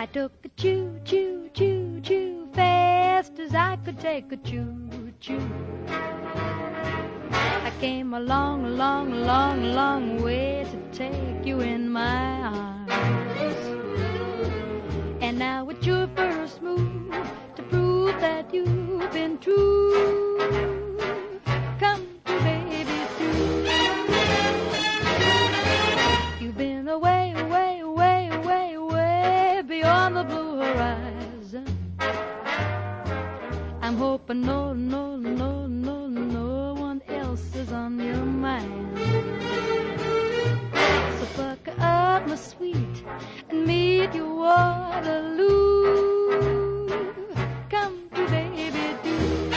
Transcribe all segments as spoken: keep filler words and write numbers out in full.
took a choo, choo, choo, choo, fast as I could take a choo, choo. I came a long, long, long, long way to take you in my arms. And now it's your first move to prove that you've been true. Come to baby too. You've been away, away, away, away, away beyond the blue horizon. I'm hoping no, no, no, no, no one else is on your mind. So pucker up, my sweet, and meet your Waterloo. Come to baby do.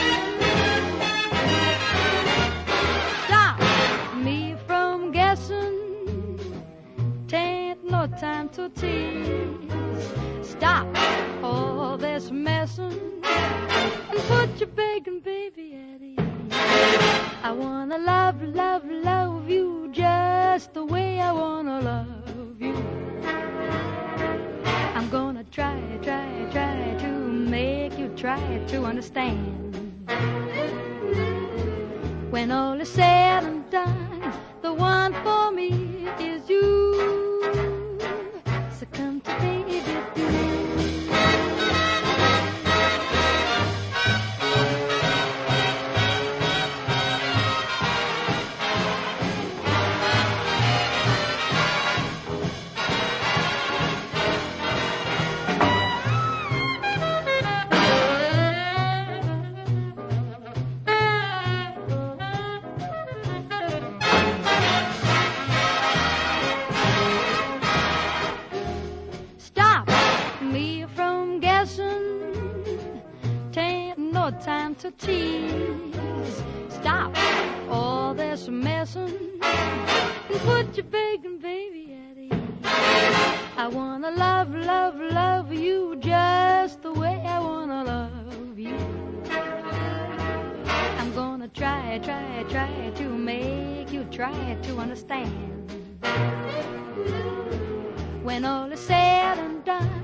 Stop me from guessing. Tain't no time to tease. Stop all this messing and put your begging baby at ease. I wanna love, love, love you just the way I wanna love you. I'm gonna try, try, try to make you try to understand. When all is said and done, the one for me is you. So come to baby do. Time to tease. Stop all this messing and put your begging baby at ease. I wanna love, love, love you just the way I wanna love you. I'm gonna try, try, try to make you try to understand. When all is said and done,